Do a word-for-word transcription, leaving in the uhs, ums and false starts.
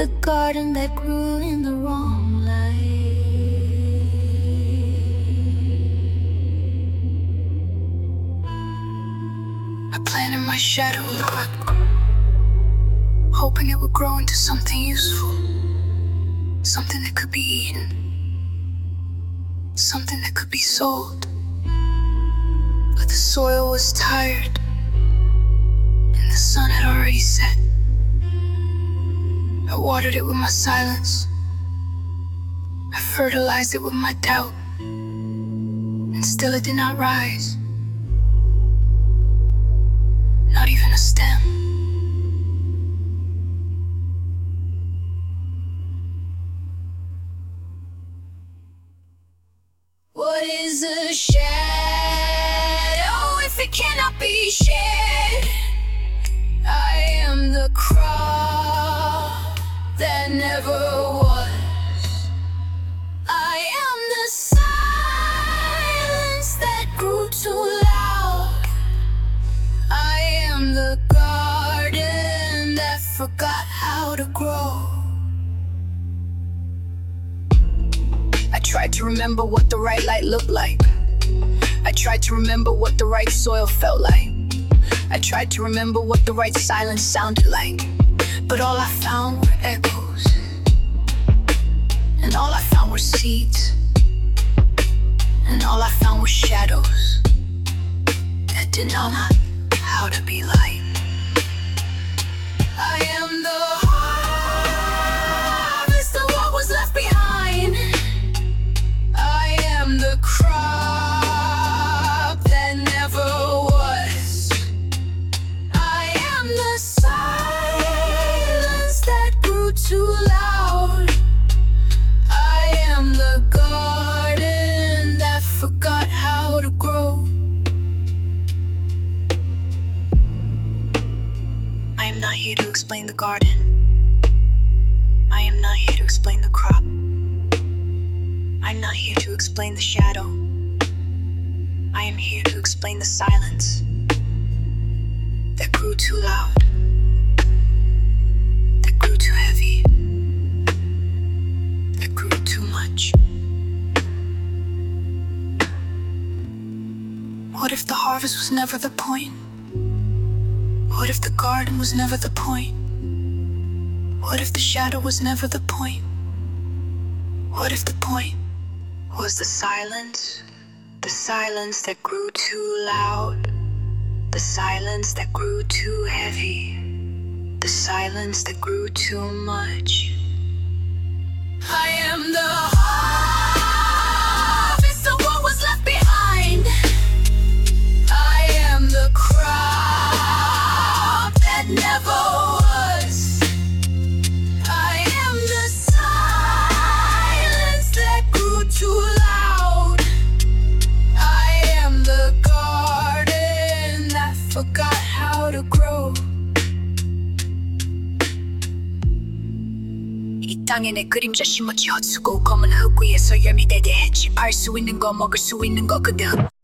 the garden that grew in the wrong light. I planted my shadow in the rock, hoping it would grow into something useful, something that could be eaten, something that could be sold. But the soil was tired, and the sun had already set. I watered it with my silence. I fertilized it with my doubt, and still it did not rise. Not even a stem. What is a shadow if it cannot be shared? I am the crop that never was. I am the silence that grew too loud. I am the garden that forgot how to grow. I tried to remember what the right light looked like. I tried to remember what the right soil felt like. I tried to remember what the right silence sounded like. But all I found were echoes, and all I found were seeds, and all I found were shadows that did not know how to be light. I am the harvest of what was left behind. I am the crop that never was. I am the silence that grew too loud. I am the garden that forgot how to grow. I am not here to explain the garden. I am not here to explain the crop. I'm not here to explain the shadow. I am here to explain the silence that grew too loud, that grew too heavy, that grew too much. What if the harvest was never the point? What if the garden was never the point? What if the shadow was never the point? What if the point was the silence? The silence that grew too loud, the silence that grew too heavy, the silence that grew too much. I am the harvest of what was left behind. I am the crop that never was. I am the silence that grew too loud. I am the garden that forgot how to grow. 이 땅에 내 그림자 심었지 헛수고 검은 흙 위에서 열미 대대했지 팔 수 있는 거 먹을 수 있는 거 근데 흙